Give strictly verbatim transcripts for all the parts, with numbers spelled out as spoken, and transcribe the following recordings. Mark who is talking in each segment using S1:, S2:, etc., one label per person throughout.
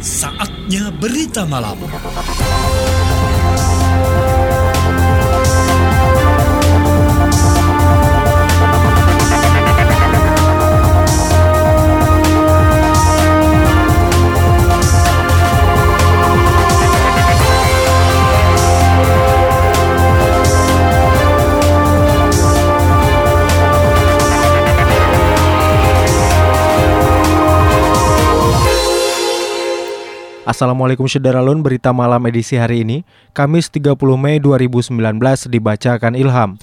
S1: Saatnya berita malam.
S2: Assalamualaikum Syederalun, berita malam edisi hari ini, Kamis tiga puluh Mei dua ribu sembilan belas, dibacakan Ilham.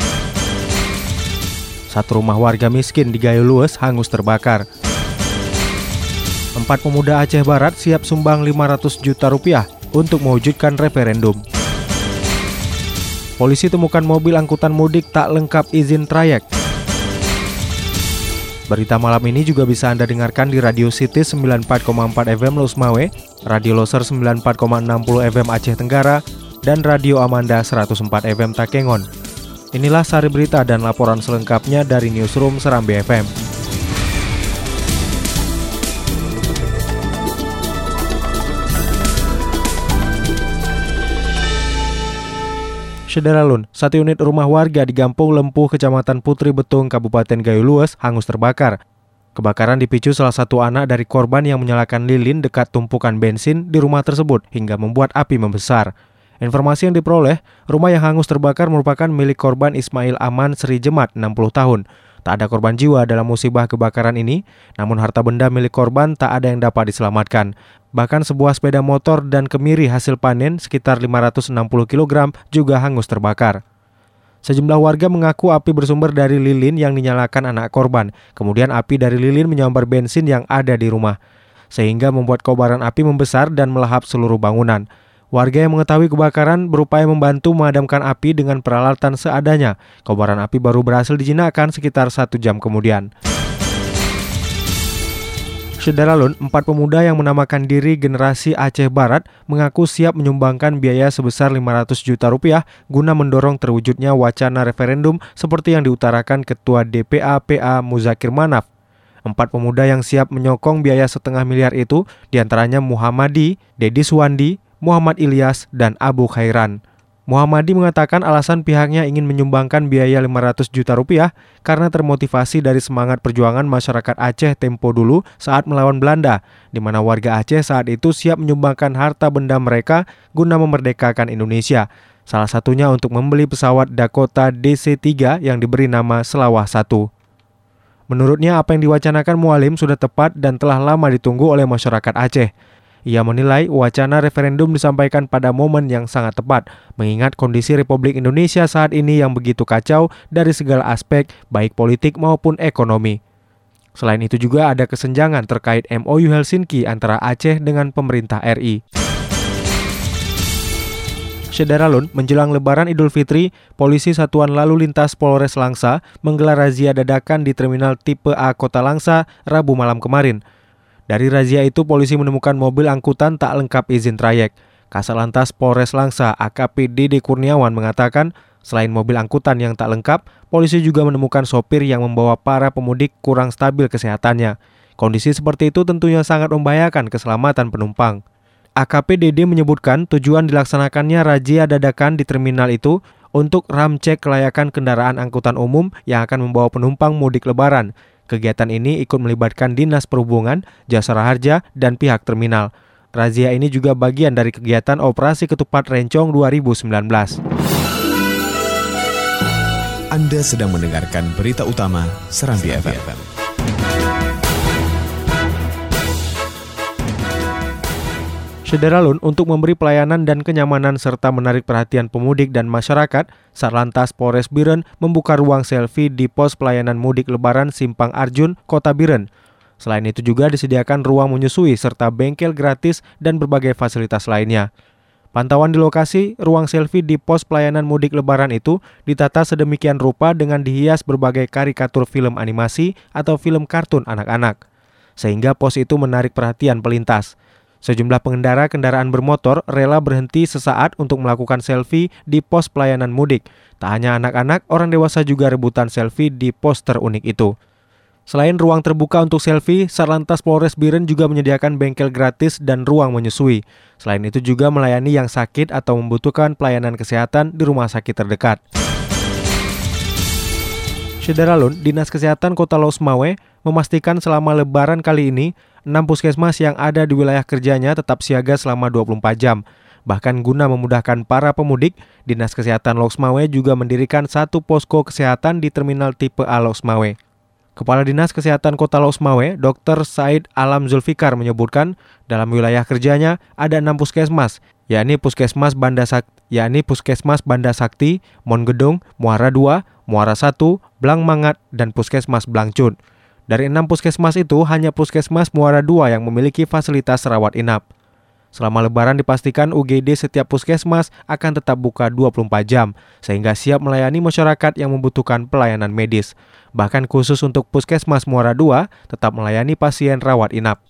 S2: Satu rumah warga miskin di Gayo Lues hangus terbakar. Empat pemuda Aceh Barat siap sumbang lima ratus juta rupiah untuk mewujudkan referendum. Polisi temukan mobil angkutan mudik tak lengkap izin trayek. Berita malam ini juga bisa Anda dengarkan di Radio City sembilan puluh empat koma empat F M Los Mawe, Radio Loser sembilan puluh empat koma enam puluh F M Aceh Tenggara, dan Radio Amanda seratus empat F M Takengon. Inilah sari berita dan laporan selengkapnya dari Newsroom Serambi F M. Syederalun, satu unit rumah warga di Gampung Lempuh, Kecamatan Putri Betung, Kabupaten Gayo Lues, hangus terbakar. Kebakaran dipicu salah satu anak dari korban yang menyalakan lilin dekat tumpukan bensin di rumah tersebut hingga membuat api membesar. Informasi yang diperoleh, rumah yang hangus terbakar merupakan milik korban Ismail Aman Sri Jemat, enam puluh tahun. Tak ada korban jiwa dalam musibah kebakaran ini, namun harta benda milik korban tak ada yang dapat diselamatkan. Bahkan sebuah sepeda motor dan kemiri hasil panen sekitar lima ratus enam puluh kilogram juga hangus terbakar. Sejumlah warga mengaku api bersumber dari lilin yang dinyalakan anak korban. Kemudian api dari lilin menyambar bensin yang ada di rumah, sehingga membuat kobaran api membesar dan melahap seluruh bangunan. Warga yang mengetahui kebakaran berupaya membantu memadamkan api dengan peralatan seadanya. Kobaran api baru berhasil dijinakkan sekitar satu jam kemudian. Syederalun, empat pemuda yang menamakan diri Generasi Aceh Barat mengaku siap menyumbangkan biaya sebesar lima ratus juta rupiah guna mendorong terwujudnya wacana referendum seperti yang diutarakan Ketua D P A P A Muzakir Manaf. Empat pemuda yang siap menyokong biaya setengah miliar itu diantaranya Muhammadi, Dedi Suwandi, Muhammad Ilyas, dan Abu Khairan. Muhammadi mengatakan alasan pihaknya ingin menyumbangkan biaya lima ratus juta rupiah karena termotivasi dari semangat perjuangan masyarakat Aceh tempo dulu saat melawan Belanda, di mana warga Aceh saat itu siap menyumbangkan harta benda mereka guna memerdekakan Indonesia. Salah satunya untuk membeli pesawat Dakota D C tiga yang diberi nama Selawah satu. Menurutnya apa yang diwacanakan Mualim sudah tepat dan telah lama ditunggu oleh masyarakat Aceh. Ia menilai wacana referendum disampaikan pada momen yang sangat tepat, mengingat kondisi Republik Indonesia saat ini yang begitu kacau dari segala aspek, baik politik maupun ekonomi. Selain itu juga ada kesenjangan terkait M O U Helsinki antara Aceh dengan pemerintah R I. Syederalun, menjelang Lebaran Idul Fitri, Polisi Satuan Lalu Lintas Polres Langsa menggelar razia dadakan di Terminal Tipe A Kota Langsa Rabu malam kemarin. Dari razia itu, polisi menemukan mobil angkutan tak lengkap izin trayek. Kasalantas Polres Langsa A K P Dede Kurniawan mengatakan, selain mobil angkutan yang tak lengkap, polisi juga menemukan sopir yang membawa para pemudik kurang stabil kesehatannya. Kondisi seperti itu tentunya sangat membahayakan keselamatan penumpang. A K P Dede menyebutkan tujuan dilaksanakannya razia dadakan di terminal itu untuk ramcek kelayakan kendaraan angkutan umum yang akan membawa penumpang mudik Lebaran. Kegiatan ini ikut melibatkan Dinas Perhubungan, Jasara Harja, dan pihak terminal. Razia ini juga bagian dari kegiatan Operasi Ketupat Rencong dua ribu sembilan belas.
S3: Anda sedang mendengarkan berita utama Serambi F M.
S2: Syederalun, untuk memberi pelayanan dan kenyamanan serta menarik perhatian pemudik dan masyarakat, Satlantas Polres Biren membuka ruang selfie di pos pelayanan mudik Lebaran Simpang Arjun, Kota Biren. Selain itu juga disediakan ruang menyusui serta bengkel gratis dan berbagai fasilitas lainnya. Pantauan di lokasi, ruang selfie di pos pelayanan mudik Lebaran itu ditata sedemikian rupa dengan dihias berbagai karikatur film animasi atau film kartun anak-anak, sehingga pos itu menarik perhatian pelintas. Sejumlah pengendara kendaraan bermotor rela berhenti sesaat untuk melakukan selfie di pos pelayanan mudik. Tak hanya anak-anak, orang dewasa juga rebutan selfie di pos terunik itu. Selain ruang terbuka untuk selfie, Satlantas Polres Biren juga menyediakan bengkel gratis dan ruang menyusui. Selain itu juga melayani yang sakit atau membutuhkan pelayanan kesehatan di rumah sakit terdekat. Syederalun, Dinas Kesehatan Kota Los Mawe memastikan selama Lebaran kali ini, enam puskesmas yang ada di wilayah kerjanya tetap siaga selama dua puluh empat jam. Bahkan guna memudahkan para pemudik, Dinas Kesehatan Los Mawe juga mendirikan satu posko kesehatan di Terminal Tipe A Los Mawe. Kepala Dinas Kesehatan Kota Los Mawe, Dokter Said Alam Zulfikar menyebutkan dalam wilayah kerjanya ada enam puskesmas, yakni Puskesmas Banda Sakti, yakni Puskesmas Banda Sakti, Mongedong, Muara dua, Muara satu, Blang Mangat, dan Puskesmas Blangcut. Dari enam puskesmas itu, hanya Puskesmas Muara dua yang memiliki fasilitas rawat inap. Selama Lebaran dipastikan U G D setiap puskesmas akan tetap buka dua puluh empat jam, sehingga siap melayani masyarakat yang membutuhkan pelayanan medis. Bahkan khusus untuk Puskesmas Muara dua, tetap melayani pasien rawat inap.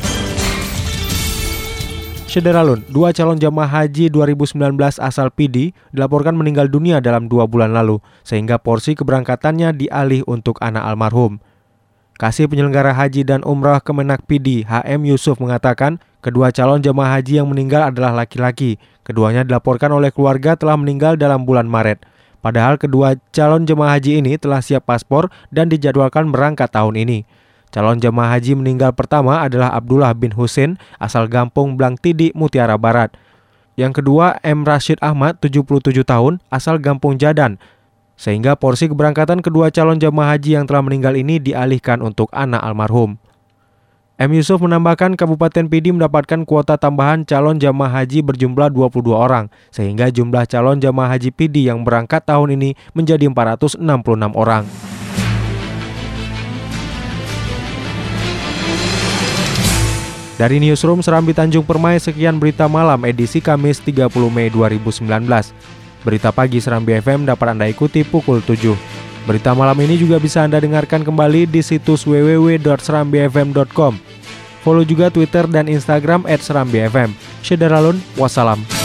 S2: Syederalun, dua calon jamaah haji dua ribu sembilan belas asal P D dilaporkan meninggal dunia dalam dua bulan lalu, sehingga porsi keberangkatannya dialih untuk anak almarhum. Kasih Penyelenggara Haji dan Umrah Kemenak P D H M Yusuf mengatakan kedua calon jemaah haji yang meninggal adalah laki-laki. Keduanya dilaporkan oleh keluarga telah meninggal dalam bulan Maret. Padahal kedua calon jemaah haji ini telah siap paspor dan dijadwalkan berangkat tahun ini. Calon jemaah haji meninggal pertama adalah Abdullah bin Husin asal Gampung Blangtidi, Mutiara Barat. Yang kedua M. Rashid Ahmad, tujuh puluh tujuh tahun, asal Gampung Jadan. Sehingga porsi keberangkatan kedua calon jemaah haji yang telah meninggal ini dialihkan untuk anak almarhum. M. Yusuf menambahkan Kabupaten P D mendapatkan kuota tambahan calon jemaah haji berjumlah dua puluh dua orang, sehingga jumlah calon jemaah haji P D yang berangkat tahun ini menjadi empat ratus enam puluh enam orang. Dari Newsroom Serambi Tanjung Permai, sekian berita malam edisi Kamis tiga puluh Mei dua ribu sembilan belas. Berita pagi Serambi F M dapat Anda ikuti pukul tujuh. Berita malam ini juga bisa Anda dengarkan kembali di situs w w w titik serambi f m titik com. Follow juga Twitter dan Instagram et serambi f m. Syederalun, wassalam.